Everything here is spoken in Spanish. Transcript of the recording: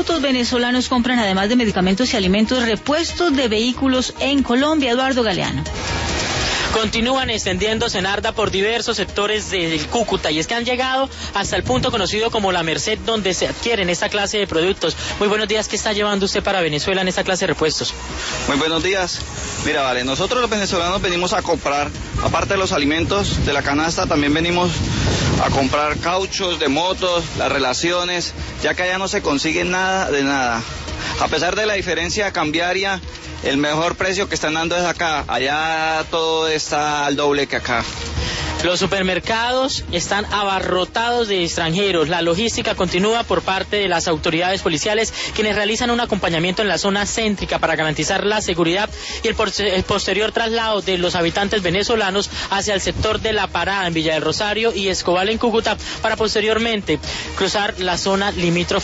tributos venezolanos compran, además de medicamentos y alimentos, repuestos de vehículos en Colombia. Eduardo Galeano. Continúan extendiéndose en Arda por diversos sectores del Cúcuta, y es que han llegado hasta el punto conocido como La Merced, donde se adquieren esta clase de productos. Muy buenos días, ¿qué está llevando usted para Venezuela en esta clase de repuestos? Muy buenos días. Mira, vale, nosotros los venezolanos venimos a comprar, aparte de los alimentos de la canasta, también venimos a comprar cauchos de motos, las relaciones, ya que allá no se consigue nada de nada. A pesar de la diferencia cambiaria, el mejor precio que están dando es acá, allá todo está al doble que acá. Los supermercados están abarrotados de extranjeros. La logística continúa por parte de las autoridades policiales, quienes realizan un acompañamiento en la zona céntrica para garantizar la seguridad y el posterior traslado de los habitantes venezolanos hacia el sector de La Parada en Villa del Rosario y Escobal en Cúcuta, para posteriormente cruzar la zona limítrofe